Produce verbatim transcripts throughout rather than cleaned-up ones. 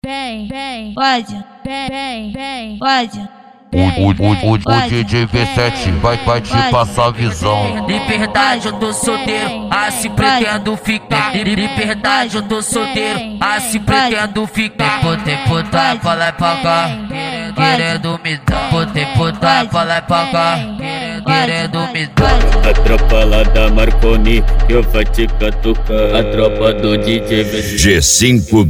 Vem, vem, pode, vem, vem, vem, pode. O, o, o, o D J V sete vai, vai te passar a visão. Liberdade, eu tô solteiro, assim pretendo ficar. Liberdade, eu tô solteiro, assim pretendo ficar. Botei puta pra lá e pra cá, querendo me dar. Botei puta pra lá e pra cá, querendo me dar. A tropa lá da Marconi, eu vou te catucar. A tropa do D J V sete G cinco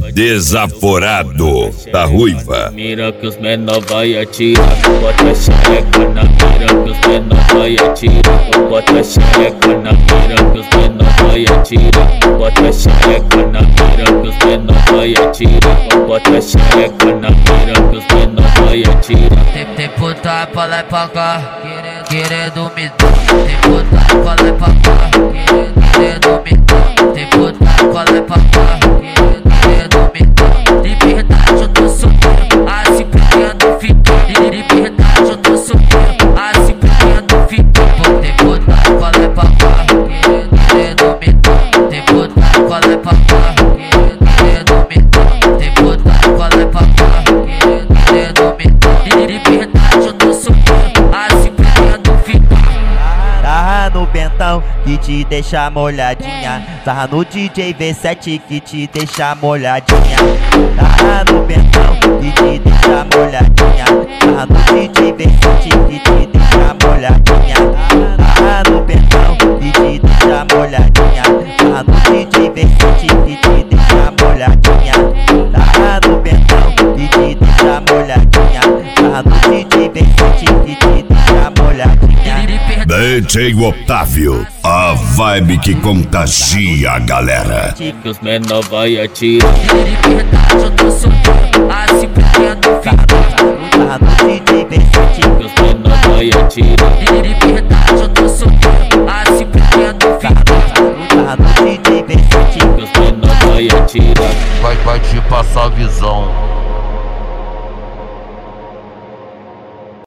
desaforado da Ruiva. Mira que os menor vai atirar. Bota a xereca na mira que os menor vai atirar. Bota a xereca na mira que os menor vai atirar. Bota a xereca na mira que os menor vai atirar. Bota a xereca na mira que os menor vai atirar. Tem, tem puta pra lá e pra cá, querendo me dar. Tem puta pra lá e pra cá, querendo me dar. Tem puta pra lá e pra cá, querendo me dar. Liberdade, eu tô solteiro, assim pretendo ficar. Liberdade, eu tô solteiro, assim pretendo ficar. Tem puta pra lá e pra cá, querendo me dar. Tem puta pra lá e pra cá, querendo me dar. Tem puta pra lá e pra cá, querendo me dar. Liberdade, eu tô solteiro, assim pretendo ficar. Sarra no Bentão que te deixa molhadinha. Sarra no D J V sete que te deixa molhadinha. Sarra no Bentão que te deixa molhadinha. Sarra no D J V sete que te deixa molhadinha. Sarra no Bentão que te deixa molhadinha. Sarra no D J V sete que te deixa molhadinha. Sarra no Bentão que te deixa molhadinha. Sarra no D J V sete que te deixa molhadinha. D J Otávio, a vibe que contagia a galera. Que os menor vai atirar. Liberdade, eu tô solteiro, assim pretendo ficar. Sarra no D J V sete Que os menor vai atirar. Liberdade, eu tô solteiro, assim pretendo ficar. Sarra no D J V sete Que os menor vai atirar. Vai, vai te passar a visão.